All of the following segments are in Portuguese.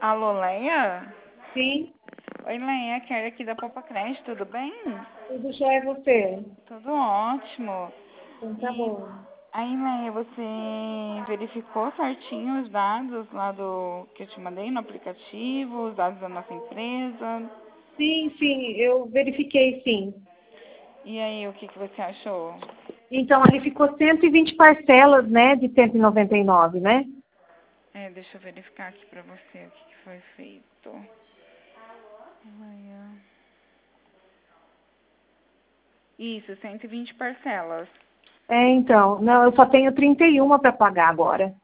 Alô, Leia? Sim, Oi, Leia, Kelly aqui da Poupa Crédito, tudo bem? tudo jóia é você. Tudo ótimo. Então tá E bom. aí, Leia, você verificou certinho os dados lá do que eu te mandei no aplicativo, os dados da nossa empresa? Sim, eu verifiquei sim. E aí, o que você achou? Então ali ficou 120 parcelas, né, de 199, né? Deixa eu verificar aqui pra você o que foi feito. Leia. Isso, 120 parcelas. Então, não, eu só tenho 31 para pagar agora.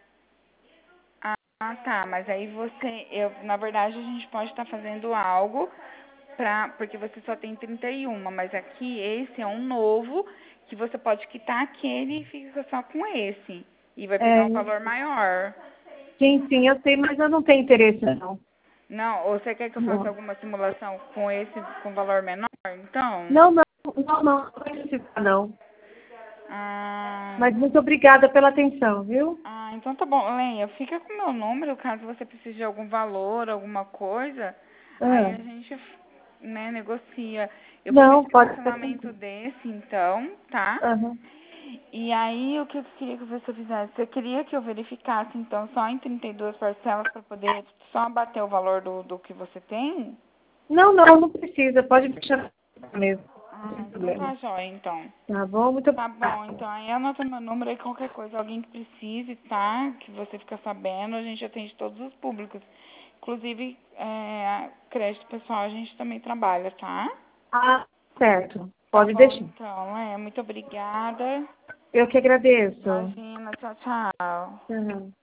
Ah, tá, mas aí na verdade a gente pode estar fazendo algo porque você só tem 31, mas aqui esse é um novo que você pode quitar aquele e fica só com esse. E vai pegar É, um valor maior. sim, eu sei, mas eu não tenho interesse não. Não, ou você quer que eu faça Não, alguma simulação com esse com valor menor? Então, não vai precisar não. ah, Mas muito obrigada pela atenção, viu? então tá bom. Lenha, fica com o meu número caso você precise de algum valor, alguma coisa. Aí Ah, a gente, né, negocia. Eu vou não, pedir o pode ficar cancelamento tranquilo. desse, então, tá? Aham. E aí, o que eu queria que você fizesse? Você queria que eu verificasse, então, só em 32 parcelas para poder só abater o valor do que você tem? Não precisa, pode deixar mesmo, sem Então problema. tá jóia, então. Tá bom? Muito Tá bom, obrigada. então aí anota meu número aí, qualquer coisa, alguém que precise, tá? Que você fica sabendo, a gente atende todos os públicos. Inclusive, crédito pessoal a gente também trabalha, tá? Ah, certo. Tá Pode bom, deixar. então. Muito obrigada. Eu que agradeço. Imagina, tchau, tchau. Uhum.